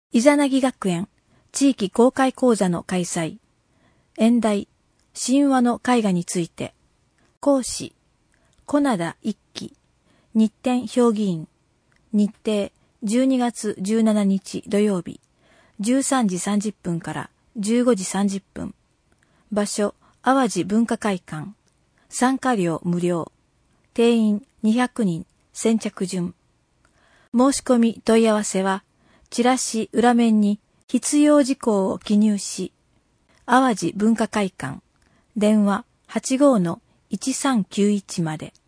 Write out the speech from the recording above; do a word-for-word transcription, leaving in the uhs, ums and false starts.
イザナギ学園地域公開講座の開催。演題、神話の絵画について。講師、小灘一輝、日展評議員。日程、じゅうにがつじゅうしちにち土曜日、じゅうさんじさんじゅっぷんからじゅうごじさんじゅっぷん。場所、淡路文化会館。参加料無料。定員にひゃくにん、先着順。申し込み問い合わせは、チラシ裏面に必要事項を記入し、淡路文化会館、電話 はちごーのいちさんきゅういち まで。